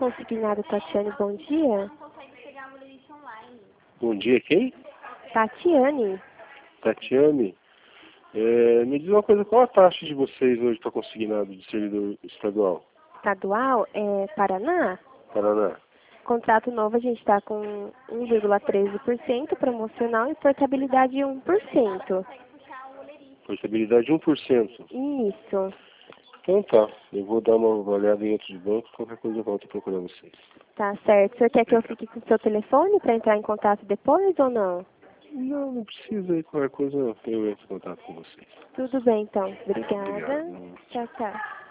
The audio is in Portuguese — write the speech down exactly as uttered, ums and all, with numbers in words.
Consignado Tatiane, bom dia. Bom dia, quem? Tatiane. Tatiane. É, me diz uma coisa, qual a taxa de vocês hoje para consignado de servidor estadual? Estadual, é Paraná. Paraná. Contrato novo a gente está com um vírgula treze por cento promocional e portabilidade um por cento. Portabilidade um por cento. Isso. Então tá, eu vou dar uma olhada em outros bancos, qualquer coisa eu volto a procurar vocês. Tá certo. O senhor quer que eu fique com o seu telefone para entrar em contato depois ou não? Não, não precisa aí, qualquer coisa eu entro em contato com vocês. Tudo bem, então. Obrigada. Obrigado. Tchau, tchau.